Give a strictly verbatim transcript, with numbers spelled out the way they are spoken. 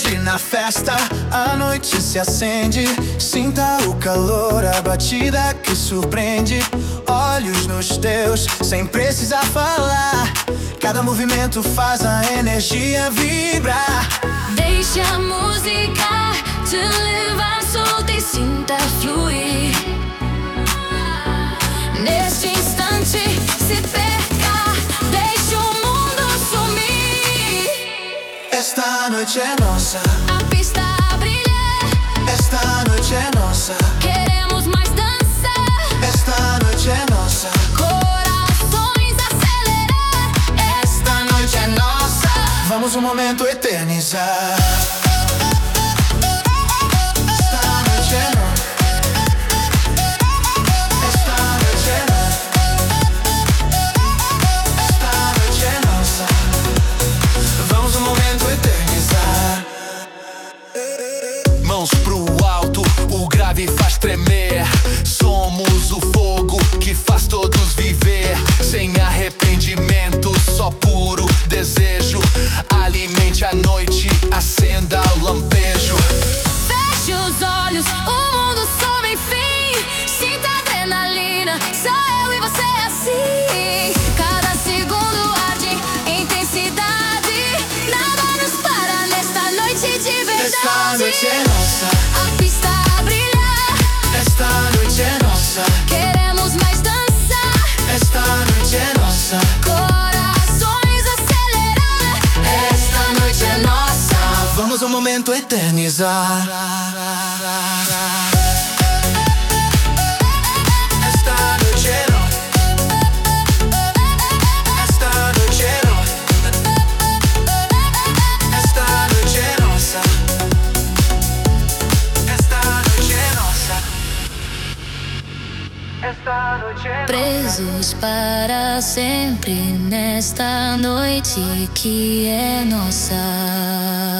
Entre na festa, a noite se acende. Sinta o calor, a batida que surpreende. Olhos nos teus, sem precisar falar. Cada movimento faz a energia vibrar. Deixa a música te levar solta e sinta fluir. Neste instante se perca, deixa o mundo sumir. Esta noite é nossa, a pista brilha. Esta noite é nossa, queremos mais dança. Esta noite é nossa, corações acelerar. Esta noite é nossa, vamos um momento eternizar. Mãos pro alto, o grave faz tremer. Somos o fogo que faz todos viver. Sem arrependimento, só puro desejo. Alimente a noite, acenda o lampejo. Feche os olhos, o mundo some enfim. Sinta adrenalina, só eu e você assim. Cada segundo arde intensidade. Nada nos para nesta noite de verdade. Esta noite é nossa, a pista brilha. Esta noite é nossa, queremos mais dança. Esta noite é nossa, corações acelerar. Esta noite é nossa, vamos um momento eternizar. Esta noite é nossa, Esta noite é nossa, Esta noite é nossa, Esta noite é nossa, Esta noite é nossa. Presos para sempre nesta noite que é nossa.